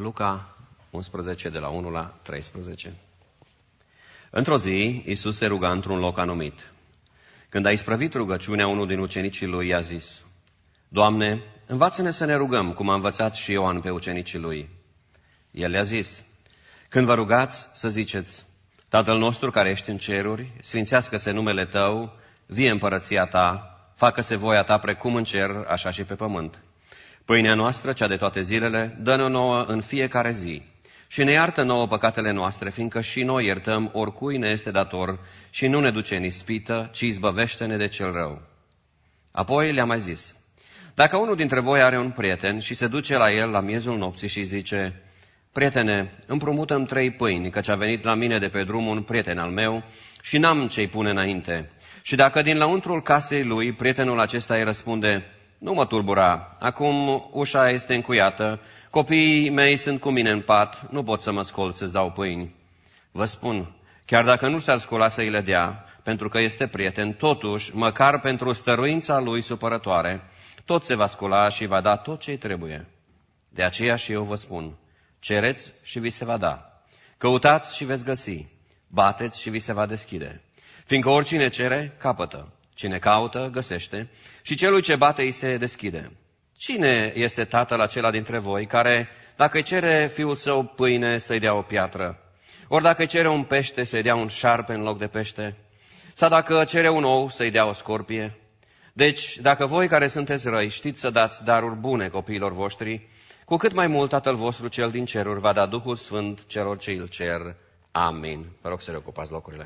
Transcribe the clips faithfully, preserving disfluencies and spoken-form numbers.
Luca unsprezece, de la unu la treisprezece. Într-o zi, Iisus se ruga într-un loc anumit. Când a isprăvit rugăciunea, unul din ucenicii lui i-a zis: Doamne, învață-ne să ne rugăm, cum a învățat și Ioan pe ucenicii lui. El le-a zis: Când vă rugați, să ziceți: Tatăl nostru care ești în ceruri, sfințească-se numele Tău, vie împărăția Ta, facă-se voia Ta precum în cer, așa și pe pământ. Pâinea noastră, cea de toate zilele, dă-ne-o nouă în fiecare zi. Și ne iartă nouă păcatele noastre, fiindcă și noi iertăm oricui ne este dator, și nu ne duce în ispită, ci izbăvește-ne de cel rău. Apoi le-a mai zis: Dacă unul dintre voi are un prieten și se duce la el la miezul nopții și zice: Prietene, împrumută-mi trei pâini, căci a venit la mine de pe drum un prieten al meu și n-am ce-i pune înainte. Și dacă din lăuntrul casei lui prietenul acesta îi răspunde: Nu mă tulbura, acum ușa este încuiată, copiii mei sunt cu mine în pat, nu pot să mă scol să-ți dau pâini. Vă spun, chiar dacă nu s-ar scula să îi le dea, pentru că este prieten, totuși, măcar pentru stăruința lui supărătoare, tot se va scula și va da tot ce-i trebuie. De aceea și eu vă spun: cereți și vi se va da, căutați și veți găsi, bateți și vi se va deschide. Fiindcă oricine cere, capătă, cine caută, găsește, și celui ce bate îi se deschide. Cine este tatăl acela dintre voi care, dacă îi cere fiul său pâine, să-i dea o piatră? Ori dacă îi cere un pește, să-i dea un șarpe în loc de pește? Sau dacă cere un ou, să-i dea o scorpie? Deci, dacă voi care sunteți răi știți să dați daruri bune copiilor voștri, cu cât mai mult Tatăl vostru cel din ceruri va da Duhul Sfânt celor ce îl cer. Amin. Vă rog să reocupați locurile.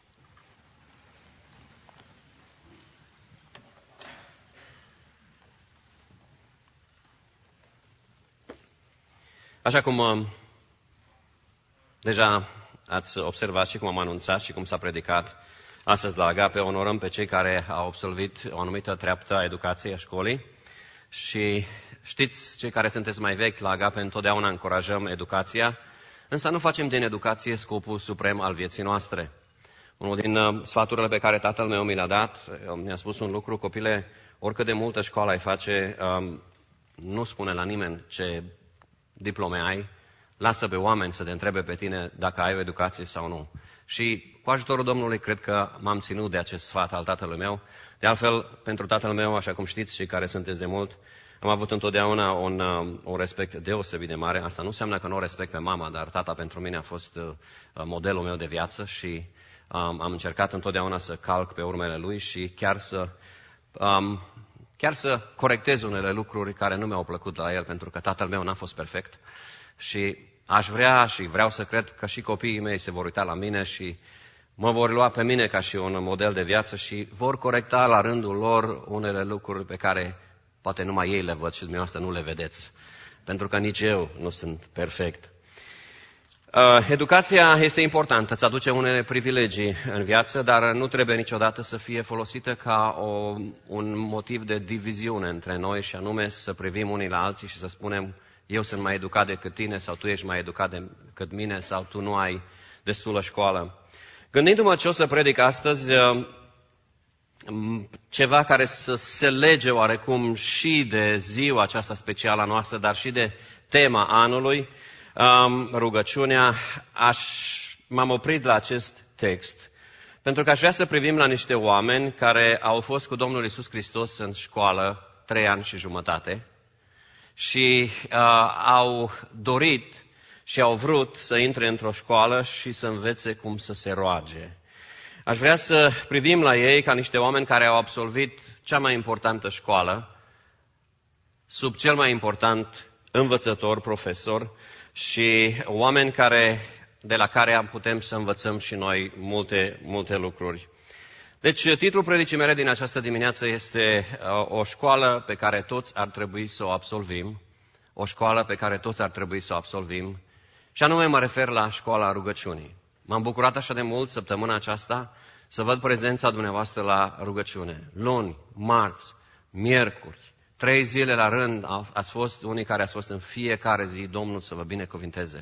Așa cum uh, deja ați observat și cum am anunțat și cum s-a predicat astăzi la Agape, onorăm pe cei care au absolvit o anumită treaptă a educației, a școlii. Și știți, cei care sunteți mai vechi la Agape, întotdeauna încurajăm educația, însă nu facem din educație scopul suprem al vieții noastre. Unul din uh, sfaturile pe care tatăl meu mi l-a dat, uh, mi-a spus un lucru: copile, oricât de multă școală ai face, uh, nu spune la nimeni ce diplome ai, lasă pe oameni să te întrebe pe tine dacă ai o educație sau nu. Și cu ajutorul Domnului cred că m-am ținut de acest sfat al tatălui meu. De altfel, pentru tatăl meu, așa cum știți și care sunteți de mult, am avut întotdeauna un, un respect deosebit de mare. Asta nu înseamnă că nu o respect pe mama, dar tata pentru mine a fost modelul meu de viață și um, am încercat întotdeauna să calc pe urmele lui și chiar să, um, chiar să corectez unele lucruri care nu mi-au plăcut la el, pentru că tatăl meu n-a fost perfect. Și aș vrea și vreau să cred că și copiii mei se vor uita la mine și mă vor lua pe mine ca și un model de viață și vor corecta la rândul lor unele lucruri pe care poate numai ei le văd și dumneavoastră nu le vedeți, pentru că nici eu nu sunt perfect. Uh, educația este importantă, îți aduce unele privilegii în viață, dar nu trebuie niciodată să fie folosită ca o, un motiv de diviziune între noi, și anume să privim unii la alții și să spunem: eu sunt mai educat decât tine, sau tu ești mai educat decât mine, sau tu nu ai destulă școală. Gândindu-mă ce o să predic astăzi, ceva care să se lege oarecum și de ziua aceasta specială a noastră, dar și de tema anului, rugăciunea, aș, m-am oprit la acest text, pentru că aș vrea să privim la niște oameni care au fost cu Domnul Iisus Hristos în școală trei ani și jumătate și uh, au dorit și au vrut să intre într-o școală și să învețe cum să se roage. Aș vrea să privim la ei ca niște oameni care au absolvit cea mai importantă școală, sub cel mai important învățător, profesor, și oameni care, de la care putem să învățăm și noi multe, multe lucruri. Deci, titlul predicii mele din această dimineață este o școală pe care toți ar trebui să o absolvim, o școală pe care toți ar trebui să o absolvim, și anume mă refer la școala rugăciunii. M-am bucurat așa de mult săptămâna aceasta să văd prezența dumneavoastră la rugăciune. Luni, marți, miercuri, trei zile la rând ați fost unii care ați fost în fiecare zi. Domnul să vă binecuvinteze.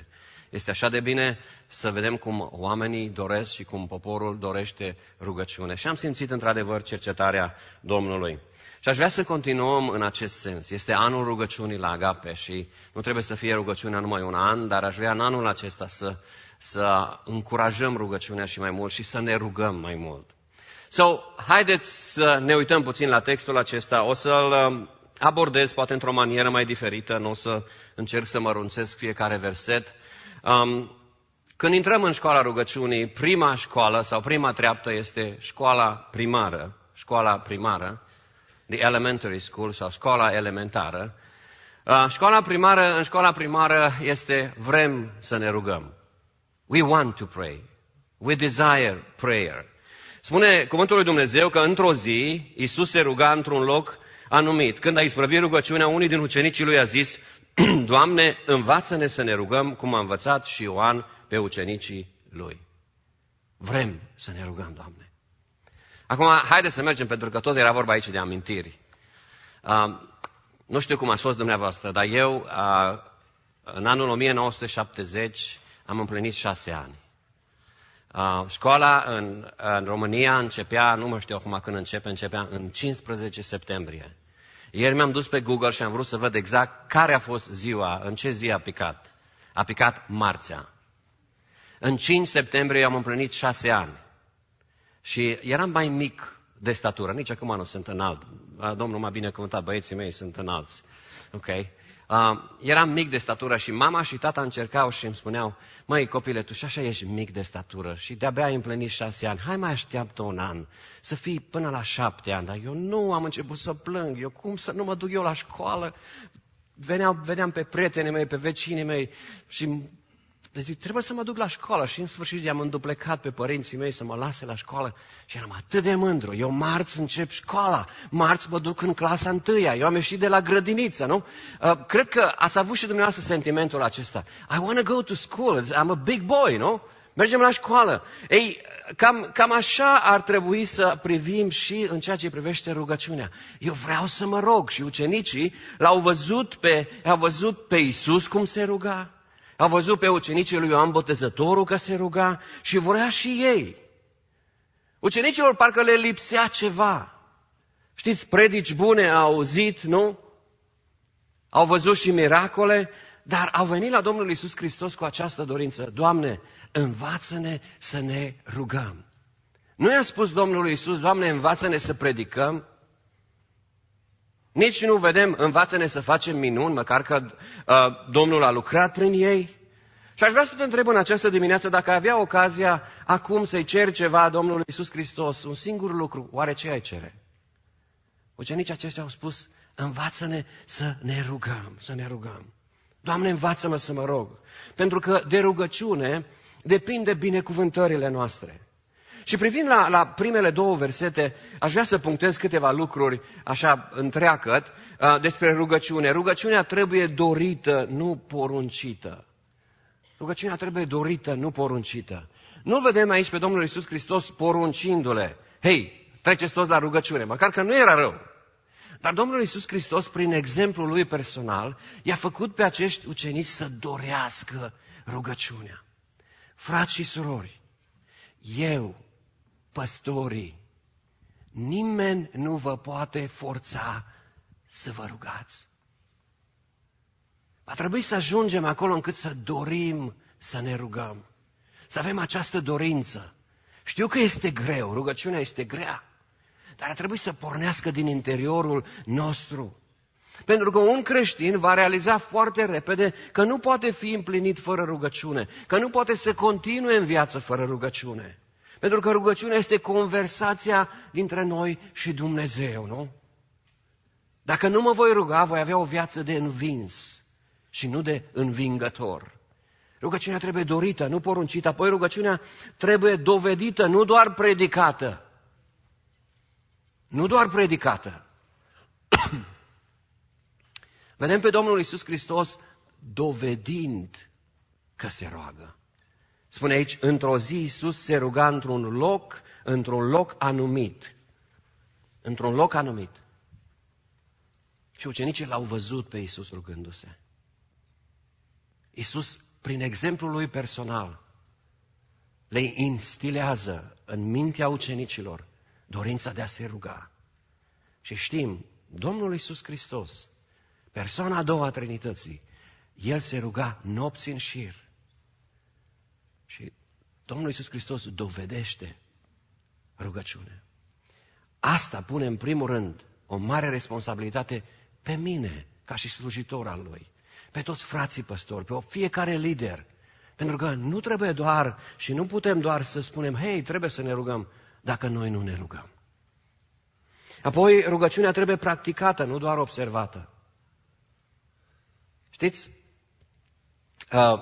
Este așa de bine să vedem cum oamenii doresc și cum poporul dorește rugăciune. Și am simțit într-adevăr cercetarea Domnului. Și aș vrea să continuăm în acest sens. Este anul rugăciunii la Agape și nu trebuie să fie rugăciunea numai un an, dar aș vrea în anul acesta să, să încurajăm rugăciunea și mai mult și să ne rugăm mai mult. So, haideți să ne uităm puțin la textul acesta. O să-l abordez poate într-o manieră mai diferită, nu o să încerc să mărunțesc fiecare verset. Um, când intrăm în școala rugăciunii, prima școală sau prima treaptă este școala primară, școala primară, the elementary school sau școala elementară. Uh, școala primară, în școala primară este vrem să ne rugăm. We want to pray. We desire prayer. Spune cuvântul lui Dumnezeu că într-o zi Iisus se ruga într-un loc anumit. Când a isprăvit rugăciunea, unii din ucenicii lui a zis, Doamne, învață-ne să ne rugăm cum a învățat și Ioan pe ucenicii lui. Vrem să ne rugăm, Doamne. Acum, haideți să mergem, pentru că tot era vorba aici de amintiri. Uh, nu știu cum a fost dumneavoastră, dar eu, uh, în anul o mie nouă sute șaptezeci, am împlinit șase ani. Uh, școala în, în România începea, nu mă știu acum când începe, începea în cincisprezece septembrie. Ieri mi-am dus pe Google și am vrut să văd exact care a fost ziua, în ce zi a picat. A picat marțea. În cinci septembrie am împlinit șase ani. Și eram mai mic de statură, nici acum nu sunt înalt. Domnul m-a binecuvântat, băieții mei sunt înalți. Okay. Uh, eram mic de statură și mama și tata încercau și îmi spuneau, măi copile, tu și așa ești mic de statură și de-abia ai împlinit șase ani, hai mai așteaptă un an, să fii până la șapte ani. Dar eu nu am început să plâng, eu cum să nu mă duc eu la școală? Veneam, veneam pe prietenii mei, pe vecinii mei și deci trebuie să mă duc la școală și în sfârșit i-am înduplecat pe părinții mei să mă lase la școală și eram atât de mândru. Eu marți încep școala, marți mă duc în clasa întâia, eu am ieșit de la grădiniță, nu? Uh, cred că ați avut și dumneavoastră sentimentul acesta. I want to go to school, I'm a big boy, nu? Mergem la școală. Ei, cam, cam așa ar trebui să privim și în ceea ce privește rugăciunea. Eu vreau să mă rog și ucenicii l-au văzut pe, au văzut pe Iisus cum se ruga. Au văzut pe ucenicii lui Ioan Botezătorul că se ruga și vorea și ei. Ucenicilor parcă le lipsea ceva. Știți, predici bune au auzit, nu? Au văzut și miracole, dar au venit la Domnul Iisus Hristos cu această dorință. Doamne, învață-ne să ne rugăm. Nu i-a spus Domnului Iisus, Doamne, învață-ne să predicăm. Nici nu vedem, învață-ne să facem minuni, măcar că uh, Domnul a lucrat prin ei. Și aș vrea să te întreb în această dimineață dacă ai avea ocazia acum să-i ceri ceva Domnului Iisus Hristos, un singur lucru, oare ce ai cere? Ucenicii aceștia au spus, învață-ne să ne rugăm, să ne rugăm. Doamne, învață-mă să mă rog, pentru că de rugăciune depinde binecuvântările noastre. Și privind la, la primele două versete, aș vrea să punctez câteva lucruri așa întreagăt uh, despre rugăciune. Rugăciunea trebuie dorită, nu poruncită. Rugăciunea trebuie dorită, nu poruncită. Nu vedem aici pe Domnul Iisus Hristos poruncindu-le. Hei, treceți toți la rugăciune, măcar că nu era rău. Dar Domnul Iisus Hristos, prin exemplul lui personal, i-a făcut pe acești ucenici să dorească rugăciunea. Frați și surori, eu, păstorii, nimeni nu vă poate forța să vă rugați. Va trebui să ajungem acolo încât să dorim să ne rugăm, să avem această dorință. Știu că este greu, rugăciunea este grea, dar ar trebui să pornească din interiorul nostru. Pentru că un creștin va realiza foarte repede că nu poate fi împlinit fără rugăciune, că nu poate să continue în viață fără rugăciune. Pentru că rugăciunea este conversația dintre noi și Dumnezeu, nu? Dacă nu mă voi ruga, voi avea o viață de învins și nu de învingător. Rugăciunea trebuie dorită, nu poruncită. Apoi rugăciunea trebuie dovedită, nu doar predicată. Nu doar predicată. Vedem pe Domnul Iisus Hristos dovedind că se roagă. Spune aici, într-o zi Iisus se ruga într-un loc, într-un loc anumit. Într-un loc anumit. Și ucenicii l-au văzut pe Iisus rugându-se. Iisus, prin exemplul lui personal, le instilează în mintea ucenicilor dorința de a se ruga. Și știm, Domnul Iisus Hristos, persoana a doua a Trinității, El se ruga nopți în șir. Și Domnul Iisus Hristos dovedește rugăciune. Asta pune în primul rând o mare responsabilitate pe mine, ca și slujitor al Lui, pe toți frații păstori, pe fiecare lider. Pentru că nu trebuie doar și nu putem doar să spunem, hei, trebuie să ne rugăm, dacă noi nu ne rugăm. Apoi, rugăciunea trebuie practicată, nu doar observată. Știți? Uh,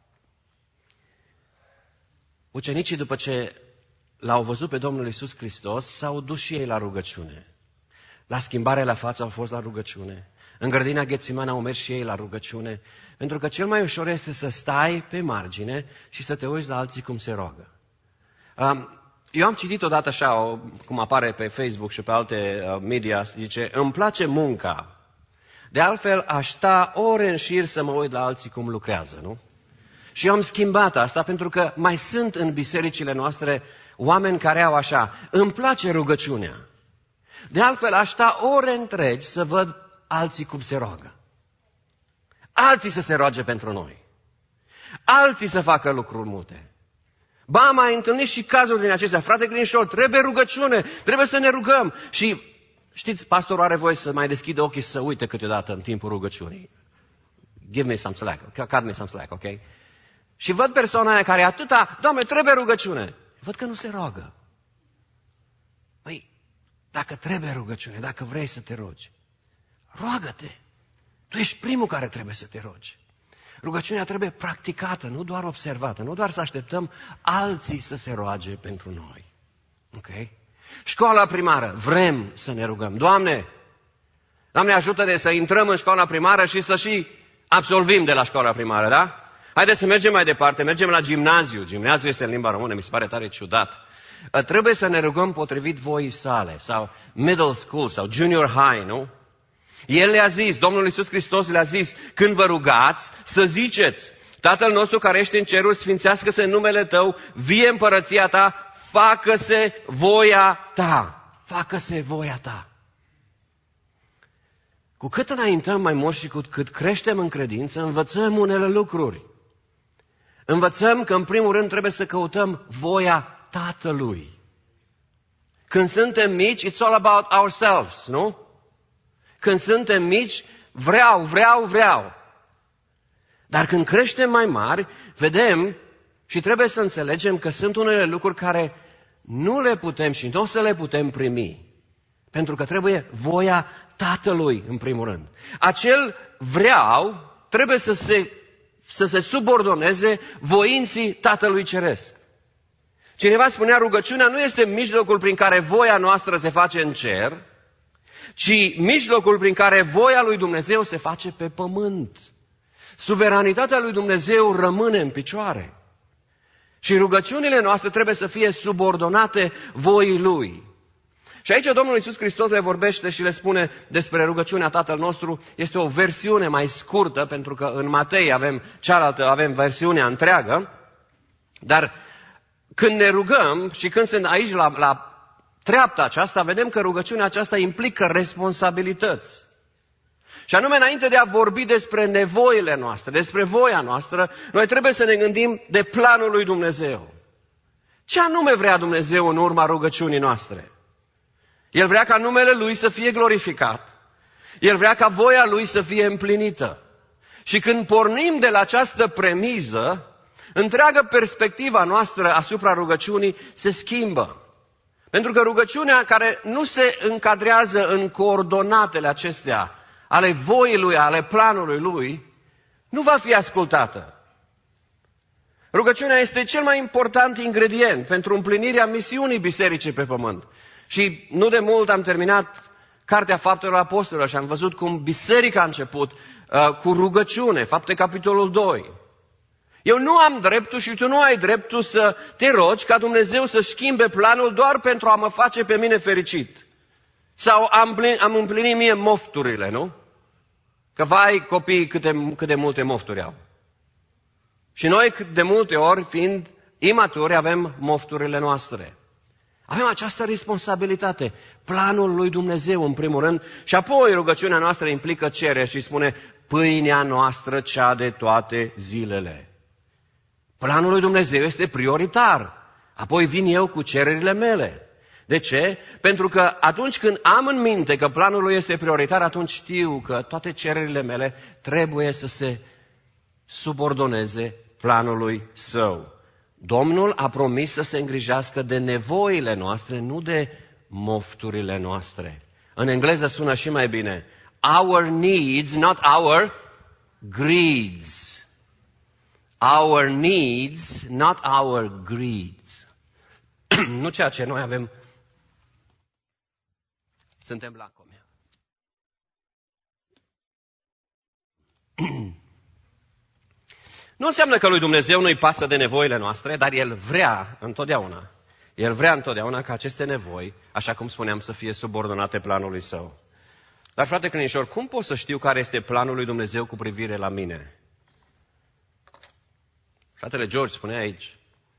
ucenicii, după ce l-au văzut pe Domnul Iisus Hristos, s-au dus și ei la rugăciune. La schimbare la față au fost la rugăciune. În grădina Ghețimani au mers și ei la rugăciune. Pentru că cel mai ușor este să stai pe margine și să te uiți la alții cum se roagă. Um, Eu am citit odată așa, o, cum apare pe Facebook și pe alte uh, media, zice, îmi place munca. De altfel, aș sta ore în șir să mă uit la alții cum lucrează, nu? Și eu am schimbat asta pentru că mai sunt în bisericile noastre oameni care au așa, îmi place rugăciunea. De altfel, aș sta ore întregi să văd alții cum se roagă. Alții să se roage pentru noi. Alții să facă lucruri multe. Ba, am mai întâlnit și cazuri din acestea. Frate Grinșol, trebuie rugăciune, trebuie să ne rugăm. Și știți, pastorul are voie să mai deschidă ochii să uite câteodată în timpul rugăciunii. Give me some slack, cut me some slack, ok? Și văd persoana aia care e atâta, Doamne, trebuie rugăciune. Văd că nu se roagă. Păi, dacă trebuie rugăciune, dacă vrei să te rogi, roagă-te. Tu ești primul care trebuie să te rogi. Rugăciunea trebuie practicată, nu doar observată, nu doar să așteptăm alții să se roage pentru noi. Ok? Școala primară, vrem să ne rugăm. Doamne, Doamne, ajută-ne să intrăm în școala primară și să și absolvim de la școala primară, da? Haideți să mergem mai departe, mergem la gimnaziu. Gimnaziu este în limba română, mi se pare tare ciudat. Trebuie să ne rugăm potrivit voii sale, sau middle school, sau junior high, nu? El le-a zis, Domnul Iisus Hristos le-a zis, când vă rugați, să ziceți, Tatăl nostru care ești în ceruri, sfințească-se numele Tău, vie împărăția Ta, facă-se voia Ta. Facă-se voia Ta. Cu cât înaintăm mai mult și cu cât creștem în credință, învățăm unele lucruri. Învățăm că în primul rând trebuie să căutăm voia Tatălui. Când suntem mici, it's all about ourselves, nu? Când suntem mici, vreau, vreau, vreau. Dar când creștem mai mari, vedem și trebuie să înțelegem că sunt unele lucruri care nu le putem și nu o să le putem primi. Pentru că trebuie voia Tatălui, în primul rând. Acel vreau trebuie să se, să se subordoneze voinții Tatălui Ceresc. Cineva spunea, rugăciunea nu este mijlocul prin care voia noastră se face în cer, ci mijlocul prin care voia lui Dumnezeu se face pe pământ. Suveranitatea lui Dumnezeu rămâne în picioare. Și rugăciunile noastre trebuie să fie subordonate voii Lui. Și aici Domnul Iisus Hristos le vorbește și le spune despre rugăciunea Tatăl nostru. Este o versiune mai scurtă, pentru că în Matei avem cealaltă, avem versiunea întreagă. Dar când ne rugăm și când sunt aici la, la treapta aceasta, vedem că rugăciunea aceasta implică responsabilități. Și anume, înainte de a vorbi despre nevoile noastre, despre voia noastră, noi trebuie să ne gândim de planul lui Dumnezeu. Ce anume vrea Dumnezeu în urma rugăciunii noastre? El vrea ca numele Lui să fie glorificat. El vrea ca voia Lui să fie împlinită. Și când pornim de la această premiză, întreaga perspectiva noastră asupra rugăciunii se schimbă. Pentru că rugăciunea care nu se încadrează în coordonatele acestea, ale voii Lui, ale planului Lui, nu va fi ascultată. Rugăciunea este cel mai important ingredient pentru împlinirea misiunii bisericii pe pământ. Și nu de mult am terminat Cartea Faptelor Apostolilor și am văzut cum biserica a început uh, cu rugăciune, Fapte capitolul doi. Eu nu am dreptul și tu nu ai dreptul să te rogi ca Dumnezeu să schimbe planul doar pentru a mă face pe mine fericit. Sau am, am împlinit mie mofturile, nu? Că vai copiii câte, cât de multe mofturi au. Și noi, de multe ori, fiind imaturi, avem mofturile noastre. Avem această responsabilitate, planul lui Dumnezeu în primul rând, și apoi rugăciunea noastră implică cerere și spune pâinea noastră cea de toate zilele. Planul lui Dumnezeu este prioritar, apoi vin eu cu cererile mele. De ce? Pentru că atunci când am în minte că planul lui este prioritar, atunci știu că toate cererile mele trebuie să se subordoneze planului său. Domnul a promis să se îngrijească de nevoile noastre, nu de mofturile noastre. În engleză sună și mai bine. Our needs, not our greeds. Our needs, not our greeds. Nu ceea ce noi avem. Suntem lacomi. Nu înseamnă că lui Dumnezeu nu-i pasă de nevoile noastre, dar El vrea întotdeauna, El vrea întotdeauna ca aceste nevoi, așa cum spuneam, să fie subordonate planului Său. Dar, frate credincior, cum pot să știu care este planul lui Dumnezeu cu privire la mine? Fratele George spunea aici,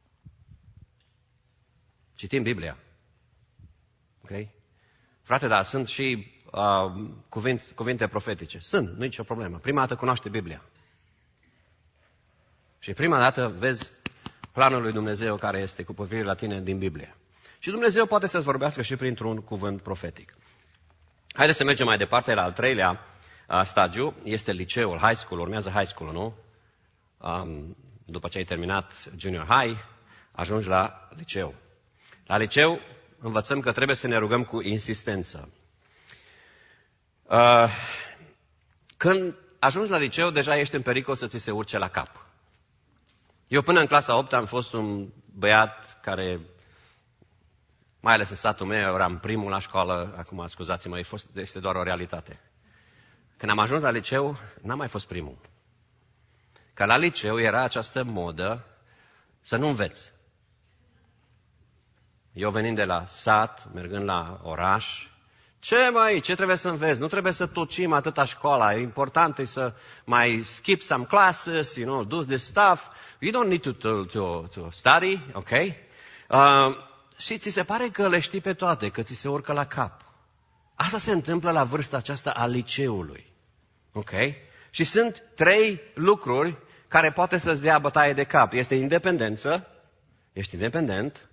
citim Biblia. Ok? Frate, da, sunt și uh, cuvinte, cuvinte profetice. Sunt, nu e nicio problemă. Prima dată cunoaște Biblia. Și prima dată vezi planul lui Dumnezeu care este cu privire la tine din Biblie. Și Dumnezeu poate să-ți vorbească și printr-un cuvânt profetic. Haideți să mergem mai departe la al treilea uh, stagiu. Este liceul, high school, urmează high school, nu? Um, după ce ai terminat junior high, ajungi la liceu. La liceu învățăm că trebuie să ne rugăm cu insistență. Uh, când ajungi la liceu, deja ești în pericol să ți se urce la cap. Eu până în clasa a opta am fost un băiat care, mai ales în satul meu, eram primul la școală, acum scuzați-mă, este doar o realitate. Când am ajuns la liceu, n-am mai fost primul. Că la liceu era această modă să nu înveți. Eu venind de la sat, mergând la oraș, ce mai, ce trebuie să înveți? Nu trebuie să tocim atâta școala. E important e să mai skip some classes, you know, do this stuff. You don't need to, to, to, to study, ok? Uh, și ți se pare că le știi pe toate, că ți se urcă la cap. Asta se întâmplă la vârsta aceasta a liceului, ok? Și sunt trei lucruri care poate să-ți dea bătaie de cap. Este independență, ești independent,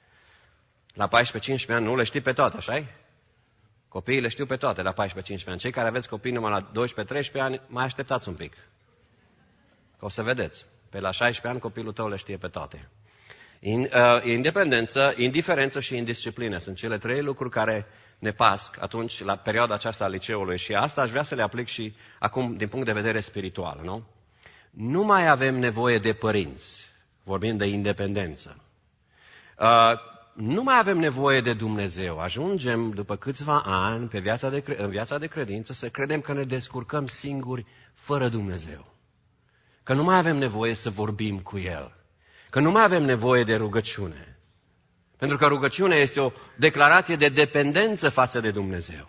la paisprezece-cincisprezece ani nu le știi pe toate, așa-i? Copiii le știu pe toate la paisprezece-cincisprezece ani. Cei care aveți copii numai la doisprezece-treisprezece ani, mai așteptați un pic. Că o să vedeți. Pe la șaisprezece ani copilul tău le știe pe toate. In, uh, independență, indiferență și indisciplină sunt cele trei lucruri care ne pasc atunci la perioada aceasta a liceului. Și asta aș vrea să le aplic și acum din punct de vedere spiritual, nu? Nu mai avem nevoie de părinți, vorbim de independență. Uh, Nu mai avem nevoie de Dumnezeu. Ajungem, după câțiva ani, pe viața de, în viața de credință, să credem că ne descurcăm singuri fără Dumnezeu. Că nu mai avem nevoie să vorbim cu El. Că nu mai avem nevoie de rugăciune. Pentru că rugăciunea este o declarație de dependență față de Dumnezeu.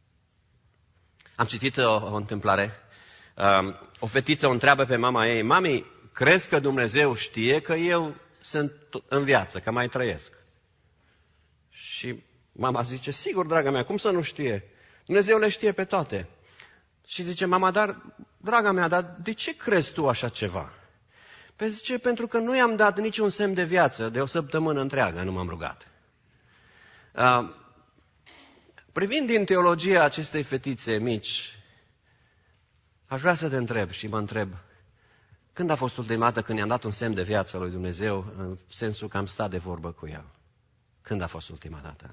Am citit o, o întâmplare. Um, o fetiță o întreabă pe mama ei, mami, crezi că Dumnezeu știe că eu sunt în viață, că mai trăiesc? Și mama zice, sigur, draga mea, cum să nu știe? Dumnezeu le știe pe toate. Și zice, mama, dar, draga mea, dar de ce crezi tu așa ceva? Păi zice, pentru că nu i-am dat niciun semn de viață, de o săptămână întreagă nu m-am rugat. Uh, privind din teologia acestei fetițe mici, aș vrea să te întreb și mă întreb, când a fost ultima dată când i-am dat un semn de viață lui Dumnezeu, în sensul că am stat de vorbă cu El? Când a fost ultima dată?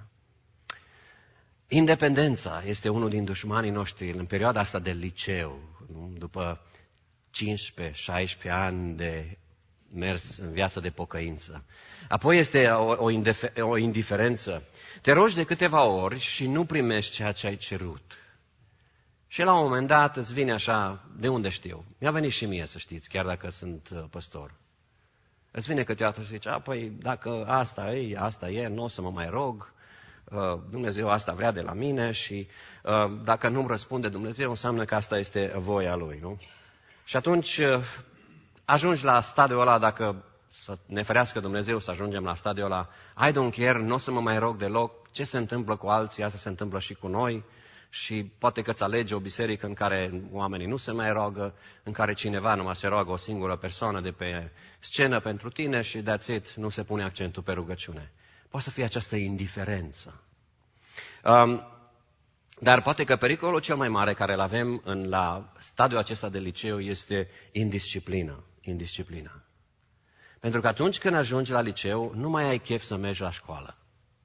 Independența este unul din dușmanii noștri în perioada asta de liceu, după cincisprezece șaisprezece ani de mers în viața de pocăință. Apoi este o, o, indifer- o indiferență. Te rogi de câteva ori și nu primești ceea ce ai cerut. Și la un moment dat îți vine așa, de unde știu? Mi-a venit și mie, să știți, chiar dacă sunt păstor. Îți vine câteodată și zice, a, păi dacă asta e, asta e, nu o să mă mai rog, Dumnezeu asta vrea de la mine și dacă nu-mi răspunde Dumnezeu, înseamnă că asta este voia Lui, nu? Și atunci ajungi la stadiul ăla, dacă să ne ferească Dumnezeu să ajungem la stadiul ăla, I don't care, nu o să mă mai rog deloc, ce se întâmplă cu alții, asta se întâmplă și cu noi și poate că îți alegi o biserică în care oamenii nu se mai roagă, în care cineva numai se roagă o singură persoană de pe scenă pentru tine și that's it, nu se pune accentul pe rugăciune. Poate să fie această indiferență. Um, dar poate că pericolul cel mai mare care îl avem în, la stadiul acesta de liceu este indisciplină. Indisciplină. Pentru că atunci când ajungi la liceu, nu mai ai chef să mergi la școală.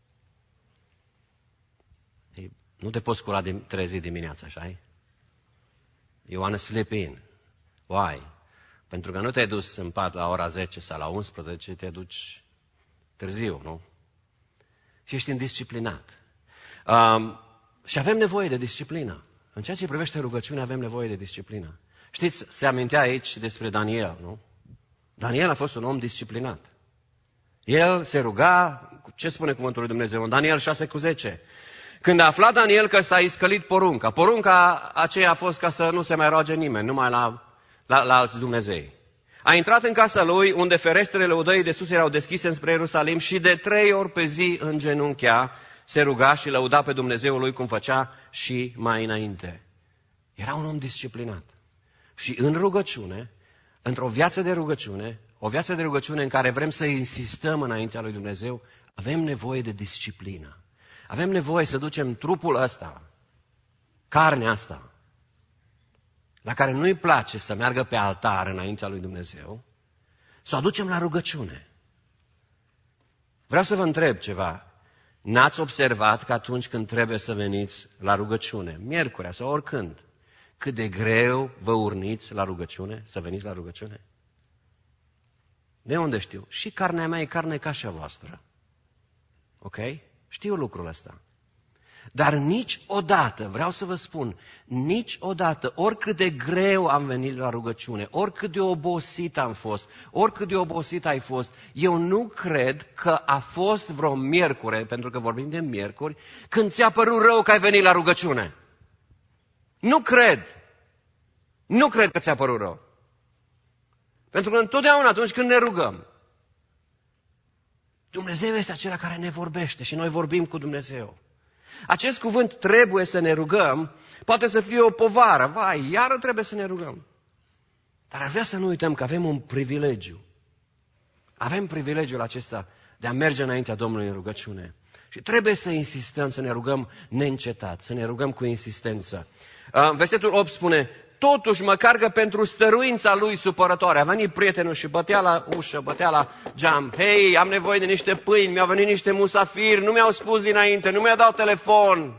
Ei, nu te poți scula de trezi dimineața, așa-i? You wanna sleep in. Why? Pentru că nu te-ai dus în pat la ora zece sau la unsprezece, te duci târziu, nu? Și ești indisciplinat. Um, și avem nevoie de disciplină. În ceea ce privește rugăciunea, avem nevoie de disciplină. Știți, se amintea aici despre Daniel, nu? Daniel a fost un om disciplinat. El se ruga, ce spune cuvântul lui Dumnezeu? În Daniel șase cu zece. Când a aflat Daniel că s-a iscălit porunca, porunca aceea a fost ca să nu se mai roage nimeni, numai la, la, la alți Dumnezei. A intrat în casa lui, unde ferestrele odăii de sus erau deschise înspre Ierusalim și de trei ori pe zi îngenunchea, se ruga și lăuda pe Dumnezeul lui cum făcea și mai înainte. Era un om disciplinat. Și în rugăciune, într-o viață de rugăciune, o viață de rugăciune în care vrem să insistăm înaintea lui Dumnezeu, avem nevoie de disciplină. Avem nevoie să ducem trupul ăsta, carnea asta, la care nu-i place să meargă pe altar înaintea lui Dumnezeu, să o aducem la rugăciune. Vreau să vă întreb ceva. N-ați observat că atunci când trebuie să veniți la rugăciune, miercurea sau oricând, cât de greu vă urniți la rugăciune, să veniți la rugăciune? De unde știu? Și carnea mea e carne ca și a voastră. Ok? Știu lucrul ăsta. Dar niciodată, vreau să vă spun, niciodată, oricât de greu am venit la rugăciune, oricât de obosit am fost, oricât de obosit ai fost, eu nu cred că a fost vreo miercure, pentru că vorbim de miercuri, când ți-a părut rău că ai venit la rugăciune. Nu cred. Nu cred că ți-a părut rău. Pentru că întotdeauna atunci când ne rugăm, Dumnezeu este acela care ne vorbește și noi vorbim cu Dumnezeu. Acest cuvânt trebuie să ne rugăm, poate să fie o povară, vai, iară trebuie să ne rugăm. Dar ar vrea să nu uităm că avem un privilegiu. Avem privilegiul acesta de a merge înaintea Domnului în rugăciune. Și trebuie să insistăm, să ne rugăm neîncetat, să ne rugăm cu insistență. Versetul opt spune, totuși măcar că pentru stăruința lui supărătoare. A venit prietenul și bătea la ușă, bătea la geam. Hei, am nevoie de niște pâini, mi-au venit niște musafiri, nu mi-au spus dinainte, nu mi-au dat telefon.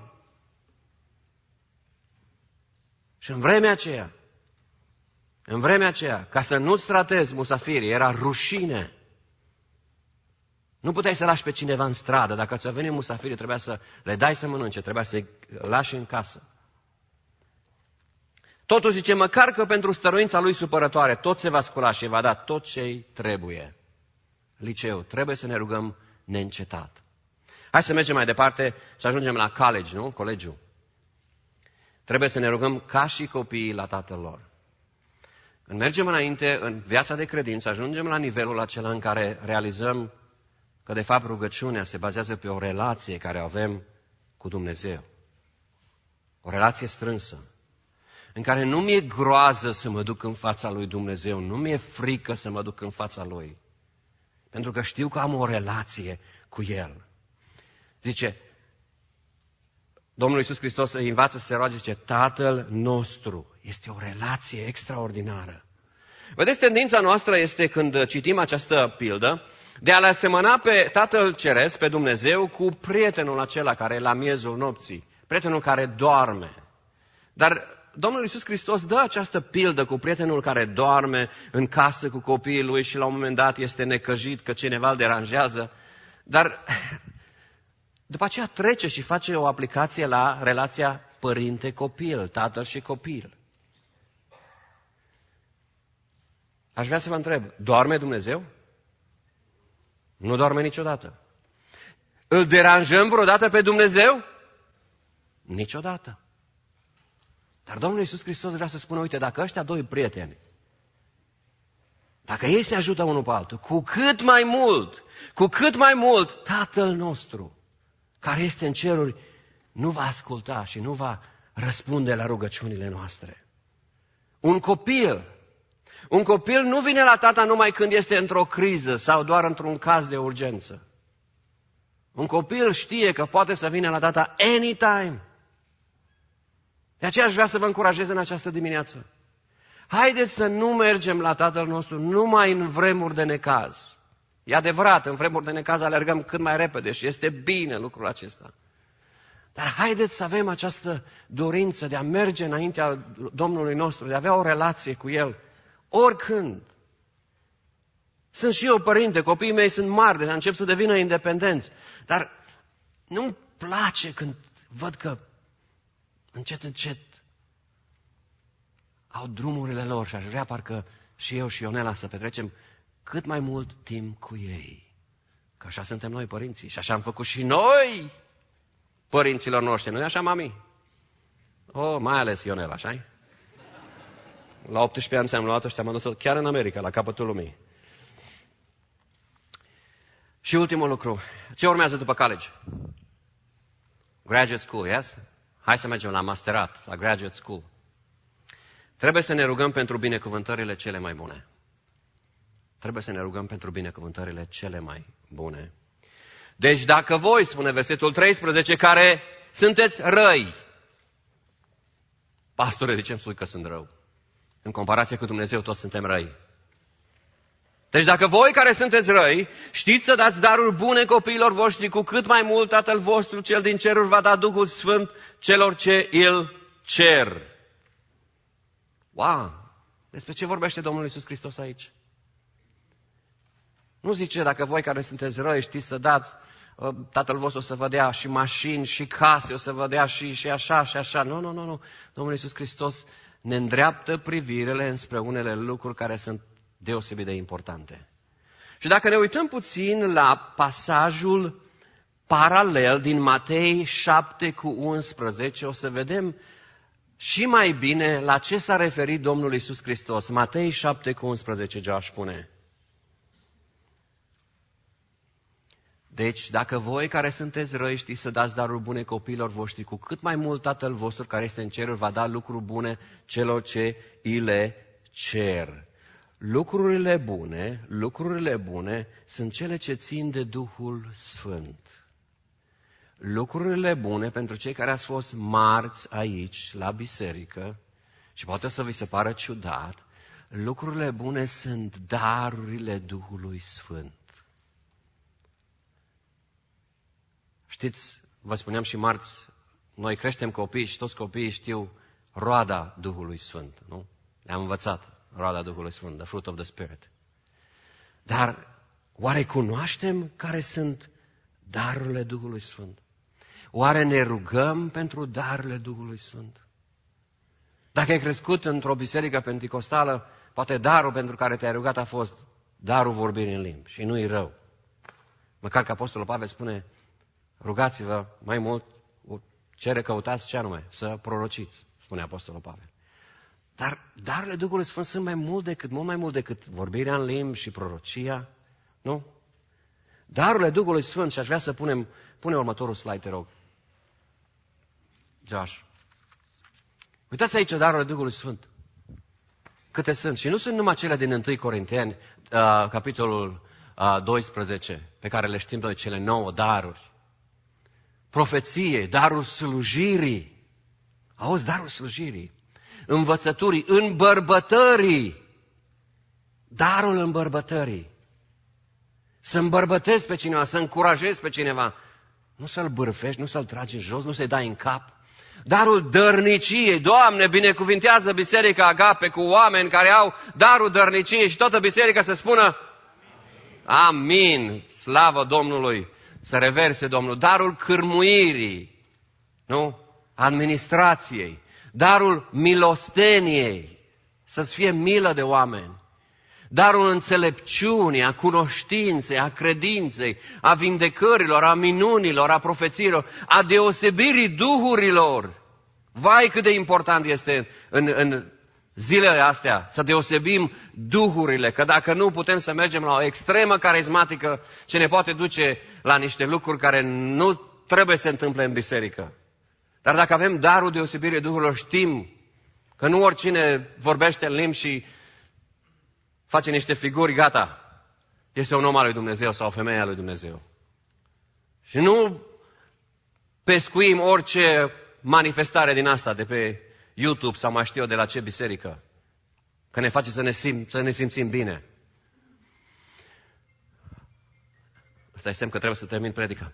Și în vremea aceea, în vremea aceea, ca să nu-ți tratezi musafirii, era rușine. Nu puteai să lași pe cineva în stradă. Dacă ți-au venit musafirii, trebuia să le dai să mănânce, trebuia să-i lași în casă. Totuși zice, măcar că pentru stăruința lui supărătoare, tot se va scula și va da tot ce-i trebuie. Liceu, trebuie să ne rugăm neîncetat. Hai să mergem mai departe și ajungem la college, nu? Colegiul. Trebuie să ne rugăm ca și copiii la tatăl lor. Când mergem înainte în viața de credință, ajungem la nivelul acela în care realizăm că de fapt rugăciunea se bazează pe o relație care o avem cu Dumnezeu. O relație strânsă, în care nu mi-e groază să mă duc în fața lui Dumnezeu, nu mi-e frică să mă duc în fața lui, pentru că știu că am o relație cu El. Zice, Domnul Iisus Hristos îi învață să se roage, zice, Tatăl nostru. Este o relație extraordinară. Vedeți, tendința noastră este, când citim această pildă, de a-L asemăna pe Tatăl Ceresc, pe Dumnezeu, cu prietenul acela care e la miezul nopții, prietenul care doarme. Dar Domnul Iisus Hristos dă această pildă cu prietenul care doarme în casă cu copiii lui și la un moment dat este necăjit că cineva îl deranjează, dar după aceea trece și face o aplicație la relația părinte-copil, tatăl și copil. Aș vrea să vă întreb, doarme Dumnezeu? Nu doarme niciodată. Îl deranjăm vreodată pe Dumnezeu? Niciodată. Dar Domnul Iisus Hristos vrea să spună, uite, dacă ăștia doi prieteni Dacă ei se ajută unul pe altul, cu cât mai mult, cu cât mai mult, Tatăl nostru, care este în ceruri, nu va asculta și nu va răspunde la rugăciunile noastre. Un copil, un copil nu vine la tata numai când este într-o criză sau doar într-un caz de urgență. Un copil știe că poate să vină la tata anytime. De aceea aș vrea să vă încurajez în această dimineață. Haideți să nu mergem la Tatăl nostru numai în vremuri de necaz. E adevărat, în vremuri de necaz alergăm cât mai repede și este bine lucrul acesta. Dar haideți să avem această dorință de a merge înaintea Domnului nostru, de a avea o relație cu El, oricând. Sunt și eu părinte, copiii mei sunt mari, deja încep să devină independenți, dar nu-mi place când văd că încet, încet au drumurile lor și aș vrea parcă și eu și Ionela să petrecem cât mai mult timp cu ei. Că așa suntem noi părinții și așa am făcut și noi părinților noștri. Nu-i așa, mami? Oh, mai ales Ionela, așa-i? La optsprezece ani ți-am luat-o și te-am adus chiar în America, la capătul lumii. Și ultimul lucru. Ce urmează după college? Graduate school, yes? Hai să mergem la masterat, la graduate school. Trebuie să ne rugăm pentru binecuvântările cele mai bune. Trebuie să ne rugăm pentru binecuvântările cele mai bune. Deci dacă voi, spune versetul treisprezece, care sunteți răi, pastore, de ce îmi spui că sunt rău? În comparație cu Dumnezeu, toți suntem răi. Deci dacă voi care sunteți răi, știți să dați daruri bune copiilor voștri, cu cât mai mult Tatăl vostru, Cel din ceruri, va da Duhul Sfânt celor ce îl cer. Wow! Despre ce vorbește Domnul Iisus Hristos aici? Nu zice, dacă voi care sunteți răi știți să dați, Tatăl vostru o să vă dea și mașini și case, o să vă dea și, și așa și așa. Nu, nu, nu, nu. Domnul Iisus Hristos ne îndreaptă privirile înspre unele lucruri care sunt deosebit de importante. Și dacă ne uităm puțin la pasajul paralel din Matei șapte cu unsprezece, o să vedem și mai bine la ce s-a referit Domnul Iisus Hristos. Matei șapte cu unsprezece, Josh spune. Deci, dacă voi care sunteți răi știți să dați daruri bune copiilor voștri, cu cât mai mult Tatăl vostru care este în ceruri va da lucruri bune celor ce îi le cer. Lucrurile bune, lucrurile bune sunt cele ce țin de Duhul Sfânt. Lucrurile bune pentru cei care ați fost marți aici, la biserică, și poate să vi se pară ciudat, lucrurile bune sunt darurile Duhului Sfânt. Știți, vă spuneam și marți, noi creștem copii și toți copiii știu roada Duhului Sfânt, nu? Le-am învățat roada Duhului Sfânt, the fruit of the Spirit. Dar oare cunoaștem care sunt darurile Duhului Sfânt? Oare ne rugăm pentru darurile Duhului Sfânt? Dacă ai crescut într-o biserică penticostală, poate darul pentru care te-ai rugat a fost darul vorbirii în limbi și nu-i rău. Măcar că Apostolul Pavel spune, rugați-vă mai mult, cere căutați ce anume, să prorociți, spune Apostolul Pavel. Dar darurile Duhului Sfânt sunt mai mult decât, mult mai mult decât vorbirea în limbi și prorocia, nu? Darurile Duhului Sfânt, și aș vrea să punem, pune următorul slide, te rog. Josh. Uitați aici darurile Duhului Sfânt. Câte sunt? Și nu sunt numai cele din întâi Corinteni, uh, capitolul uh, doisprezece, pe care le știm noi, cele nouă daruri. Profeție, darul slujirii. Auzi, darul slujirii. Învățăturii, îmbărbătării. Darul îmbărbătării. Să îmbărbătezi pe cineva, să încurajezi pe cineva. Nu să-l bârfești, nu să-l tragi în jos, nu să-i dai în cap. Darul dărniciei. Doamne, binecuvintează Biserica Agape cu oameni care au darul dărniciei și toată biserica să spună Amin. Amin. Slavă Domnului. Să reverse Domnul. Darul cârmuirii, nu? Administrației. Darul milosteniei. Să-ți fie milă de oameni. Darul înțelepciunii, a cunoștinței, a credinței, a vindecărilor, a minunilor, a profețiilor, a deosebirii duhurilor. Vai cât de important este în, în zilele astea, să deosebim duhurile, că dacă nu putem să mergem la o extremă carismatică ce ne poate duce la niște lucruri care nu trebuie să se întâmple în biserică. Dar dacă avem darul deosebirii duhurilor, știm că nu oricine vorbește în limbi și face niște figuri, gata, este un om al lui Dumnezeu sau o femeie a lui Dumnezeu. Și nu pescuim orice manifestare din asta de pe YouTube sau mai știu eu de la ce biserică, că ne face să ne, sim, să ne simțim bine. Ăsta e semn că trebuie să termin predica.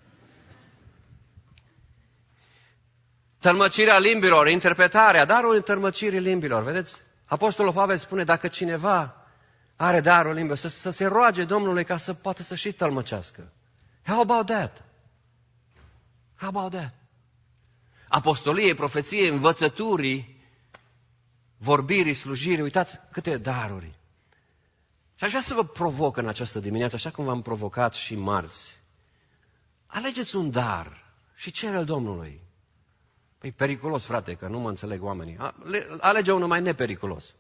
Tălmăcirea limbilor, interpretarea, darul tălmăcirii limbilor. Vedeți? Apostolul Pavel spune, dacă cineva are darul limbilor, să, să se roage Domnului ca să poată să și tălmăcească. How about that? How about that? Apostoliei, profeției, învățăturii, vorbirii, slujirii, uitați câte daruri. Și aș vrea să vă provoc în această dimineață, așa cum v-am provocat și marți. Alegeți un dar și cere-l Domnului. Păi periculos, frate, că nu mă înțeleg oamenii. Alege unul mai nepericulos.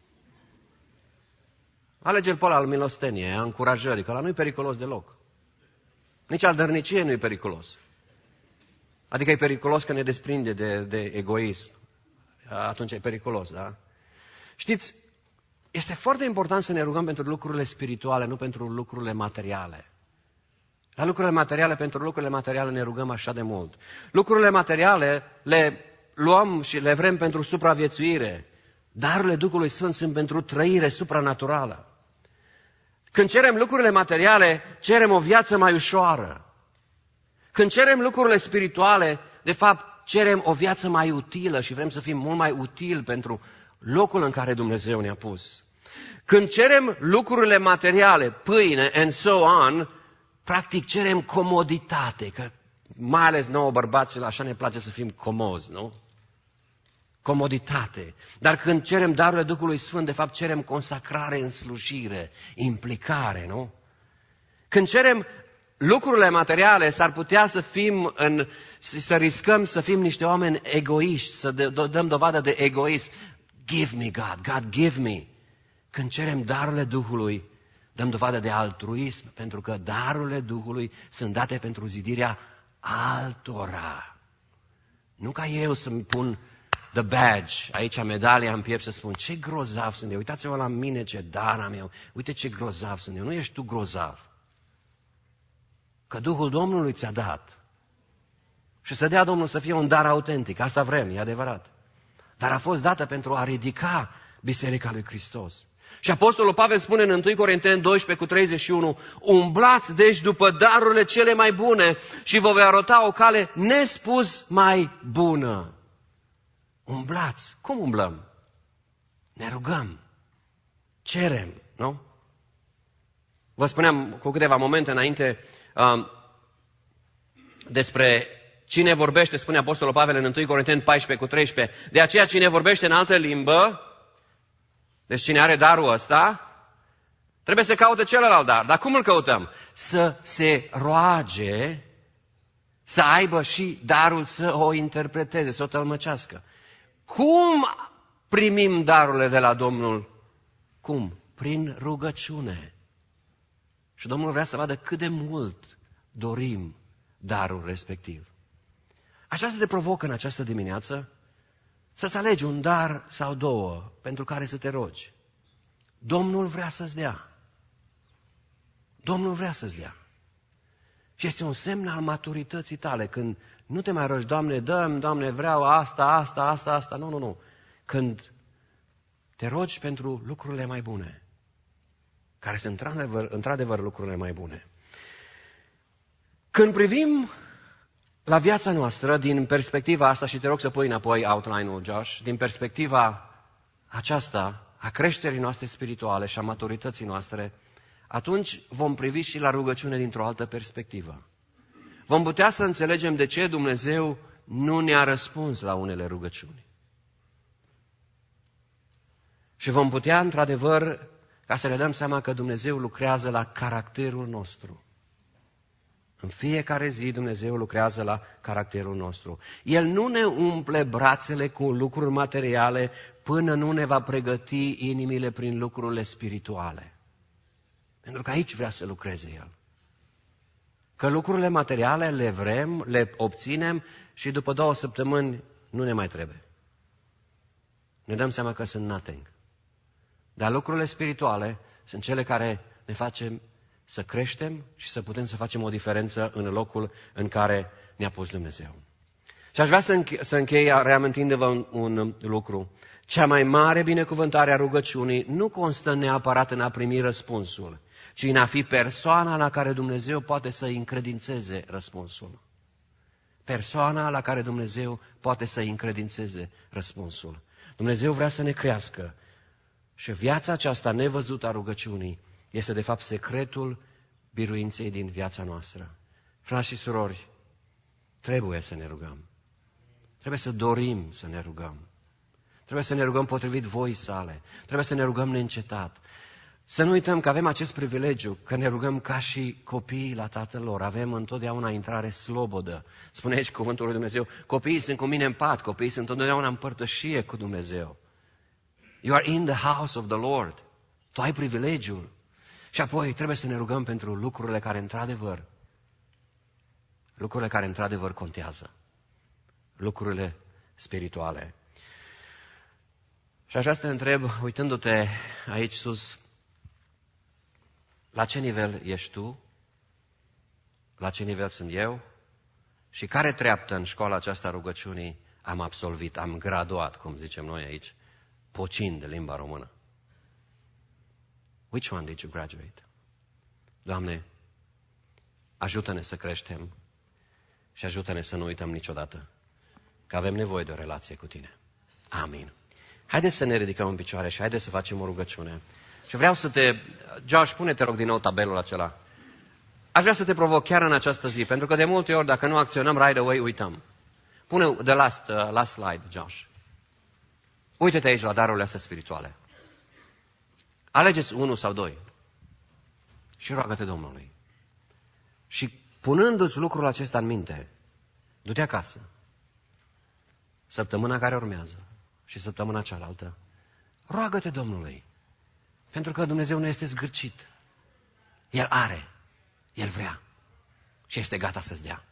Alege-l pe ăla al milosteniei, a încurajării, că ăla nu-i periculos deloc. Nici al dărniciei nu-i periculos. Adică e periculos că ne desprinde de, de egoism. Atunci e periculos, da? Știți, este foarte important să ne rugăm pentru lucrurile spirituale, nu pentru lucrurile materiale. La lucrurile materiale, pentru lucrurile materiale ne rugăm așa de mult. Lucrurile materiale le luăm și le vrem pentru supraviețuire. Darurile Duhului Sfânt sunt pentru trăire supranaturală. Când cerem lucrurile materiale, cerem o viață mai ușoară. Când cerem lucrurile spirituale, de fapt, cerem o viață mai utilă și vrem să fim mult mai utili pentru locul în care Dumnezeu ne-a pus. Când cerem lucrurile materiale, pâine and so on, practic cerem comoditate, că mai ales nouă bărbaților așa ne place să fim comozi, nu? Comoditate. Dar când cerem darurile Duhului Sfânt, de fapt cerem consacrare în slujire, implicare, nu? Când cerem lucrurile materiale, s-ar putea să fim în, să riscăm să fim niște oameni egoiști, să dăm dovadă de egoism. Give me, God, God, give me. Când cerem darurile Duhului, dăm dovadă de altruism, pentru că darurile Duhului sunt date pentru zidirea altora. Nu ca eu să-mi pun the badge, aici medalia în piept, să spun ce grozav sunt eu, uitați-vă la mine ce dar am eu, uite ce grozav sunt eu, nu ești tu grozav. Că Duhul Domnului ți-a dat. Și să dea Domnul să fie un dar autentic, asta vrem, e adevărat. Dar a fost dată pentru a ridica Biserica lui Hristos. Și Apostolul Pavel spune în întâi Corinteni doisprezece cu treizeci și unu, umblați deci după darurile cele mai bune și vă voi arăta o cale nespus mai bună. Umblați. Cum umblăm? Ne rugăm. Cerem, nu? Vă spuneam cu câteva momente înainte um, despre cine vorbește, spune Apostolul Pavel în întâi Corinteni paisprezece cu treisprezece. De aceea cine vorbește în altă limbă, deci cine are darul ăsta, trebuie să caute celălalt dar. Dar cum îl căutăm? Să se roage, să aibă și darul să o interpreteze, să o tălmăcească. Cum primim darurile de la Domnul? Cum? Prin rugăciune. Și Domnul vrea să vadă cât de mult dorim darul respectiv. Așa să te provocă în această dimineață să-ți alegi un dar sau două pentru care să te rogi. Domnul vrea să-ți dea. Domnul vrea să-ți dea. Și este un semn al maturității tale când nu te mai rogi, Doamne, dă-mi, Doamne, vreau asta, asta, asta, asta. Nu, nu, nu. Când te rogi pentru lucrurile mai bune, care sunt într-adevăr, într-adevăr lucrurile mai bune. Când privim la viața noastră din perspectiva asta, și te rog să pui înapoi outline-ul, Josh, din perspectiva aceasta a creșterii noastre spirituale și a maturității noastre, atunci vom privi și la rugăciune dintr-o altă perspectivă. Vom putea să înțelegem de ce Dumnezeu nu ne-a răspuns la unele rugăciuni. Și vom putea, într-adevăr, ca să ne dăm seama că Dumnezeu lucrează la caracterul nostru. În fiecare zi Dumnezeu lucrează la caracterul nostru. El nu ne umple brațele cu lucruri materiale până nu ne va pregăti inimile prin lucrurile spirituale. Pentru că aici vrea să lucreze El. Că lucrurile materiale le vrem, le obținem și după două săptămâni nu ne mai trebuie. Ne dăm seama că sunt nothing. Dar lucrurile spirituale sunt cele care ne facem să creștem și să putem să facem o diferență în locul în care ne-a pus Dumnezeu. Și aș vrea să, înche- să închei reamintindu-vă un, un lucru. Cea mai mare binecuvântare a rugăciunii nu constă neapărat în a primi răspunsul, ci în a fi persoana la care Dumnezeu poate să încredințeze răspunsul. Persoana la care Dumnezeu poate să încredințeze răspunsul. Dumnezeu vrea să ne crească și viața aceasta nevăzută a rugăciunii este de fapt secretul biruinței din viața noastră. Frați și surori, trebuie să ne rugăm. Trebuie să dorim să ne rugăm. Trebuie să ne rugăm potrivit voii sale. Trebuie să ne rugăm neîncetat. Să nu uităm că avem acest privilegiu, că ne rugăm ca și copiii la Tatăl lor. Avem întotdeauna intrare slobodă. Spune aici cuvântul lui Dumnezeu, copiii sunt cu mine în pat, copiii sunt întotdeauna în părtășie cu Dumnezeu. You are in the house of the Lord. Tu ai privilegiul. Și apoi trebuie să ne rugăm pentru lucrurile care într-adevăr, lucrurile care într-adevăr contează. Lucrurile spirituale. Și aș vrea să te întreb, uitându-te aici sus, la ce nivel ești tu? La ce nivel sunt eu? Și care treaptă în școala aceasta rugăciunii am absolvit, am graduat, cum zicem noi aici, pocind de limba română? Which one did you graduate? Doamne, ajută-ne să creștem și ajută-ne să nu uităm niciodată că avem nevoie de o relație cu Tine. Amin. Haideți să ne ridicăm în picioare și haideți să facem o rugăciune. Și vreau să te... Josh, pune-te, rog, din nou tabelul acela. Aș vrea să te provoc chiar în această zi, pentru că de multe ori, dacă nu acționăm right away, uităm. Pune the last, uh, last slide, Josh. Uite-te aici la darurile astea spirituale. Alegeți unul sau doi și roagă-te Domnului. Și punându-ți lucrul acesta în minte, du-te acasă. Săptămâna care urmează și săptămâna cealaltă, roagă-te Domnului. Pentru că Dumnezeu nu este zgârcit. El are, El vrea și este gata să-ți dea.